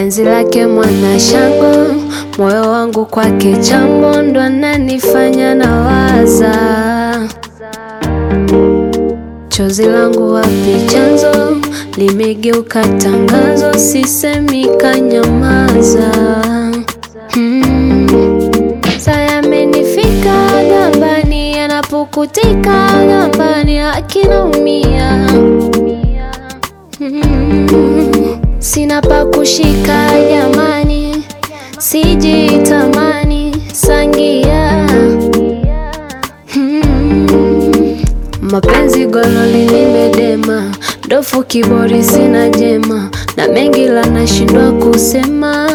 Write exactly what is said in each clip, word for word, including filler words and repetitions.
penzi lake mwana shango, moyo wangu kwake chambo, ndo ananifanya nawaza. Chozi langu wapi chanzo, limegeuka tangazo, sisemi kanyamaza. hmm. Saya amenifika gambani, yanapukutika gambani, akinaumia. hmm. Sina pa kushika jamani, sijitamani sangia. hmm. Mapenzi gololi nimedema, dofu kibori sina jema, na mengi la nashindwa kusema.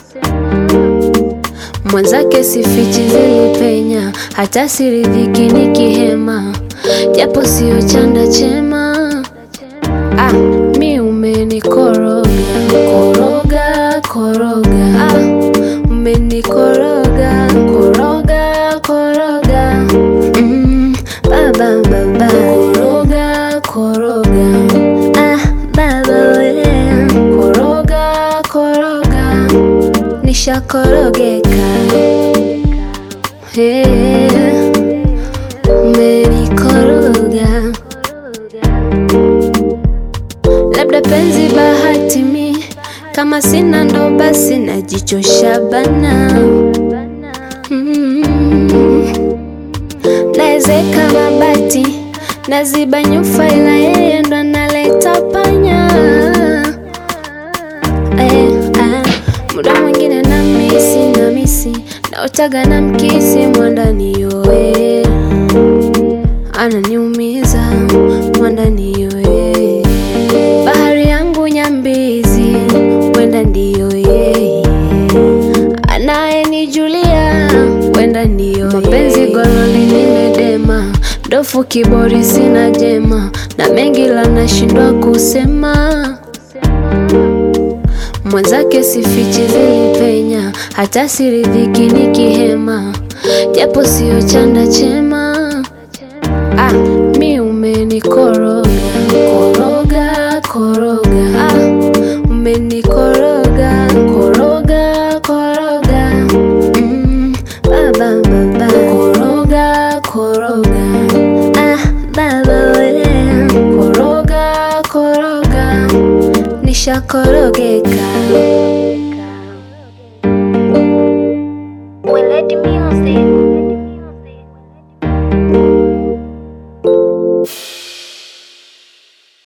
Mwenzake sifichi zilipenya, hata siridhiki nikihema, japo sio chanda chema. Ah, mi umenikoroga, koroga, koroga. Ah, umenikoroga, koroga, koroga. Mm, baba, baba, koroga, koroga. Ah, baba we, koroga, koroga. Nishakorogeka. Hey, umenikoroga. Labda penzi bahati mi, kama sina ndo basi najichosha bana. mm. Naezeka mabati, naziba nyufa, ila yeye ndo analeta panya. eh, ah. Muda mwingine na misi na misi, naotaga na mkisi mwandani yoe, ananiumiza mwandani yoe. Bahari yangu nyambizi, wenda ndiyo yeye, anayenijulia wenda ndiyo. Mapenzi gololi nimedema, dofu kibori sina jema, na mengi la nashindwa kusema. Mwenzake sifichi zilipenya, hata siridhiki nikihema, japo sio chanda chema. Ah, mi umenikoroga, koroga, koroga. Ah, umenikoroga, koroga, koroga. Mm, baba, baba, koroga, koroga. Ah, baba we, koroga, koroga. Nishakorogeka.